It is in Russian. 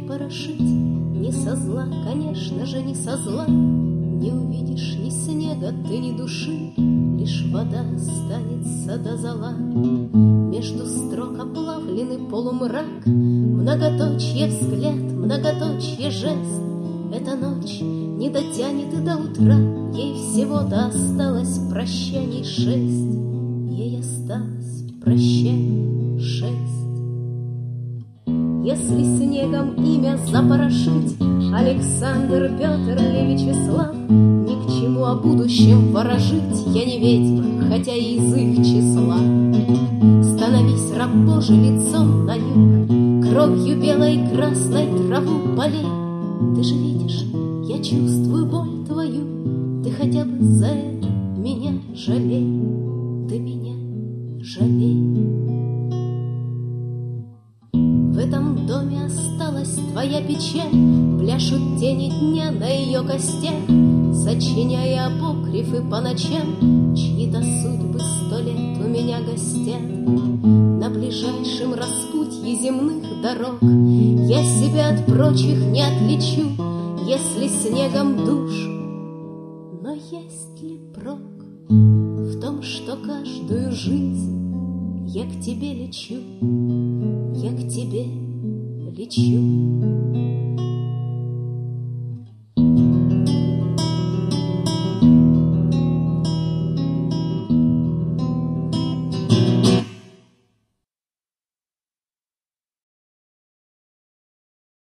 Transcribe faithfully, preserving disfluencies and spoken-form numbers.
припорошить. Не со зла, конечно же, не со зла. Не увидишь ни снега, ты ни души, лишь вода останется до зола. Между строк оплавленный полумрак, многоточье взгляд, многоточье жест. Эта ночь не дотянет и до утра, ей всего-то осталось прощаний шесть. Ей осталось прощаний шесть. Если снегом имя запорошить, Александр, Петр или Вячеслав, ни к чему о будущем ворожить. Я не ведьма, хотя и из их числа. Становись, раб Божий, лицом на юг, кровью белой и красной траву полей. Ты же видишь, я чувствую боль твою, ты хотя бы за это меня жалей. Ты меня жалей. В этом доме осталась твоя печаль, пляшут тени дня на ее костях, сочиняя апокрифы по ночам, чьи-то судьбы сто лет у меня гостят. На ближайшем распутье земных дорог я себя от прочих не отличу, если снегом душу. Но есть ли прок в том, что каждую жизнь я к тебе лечу, я к тебе лечу?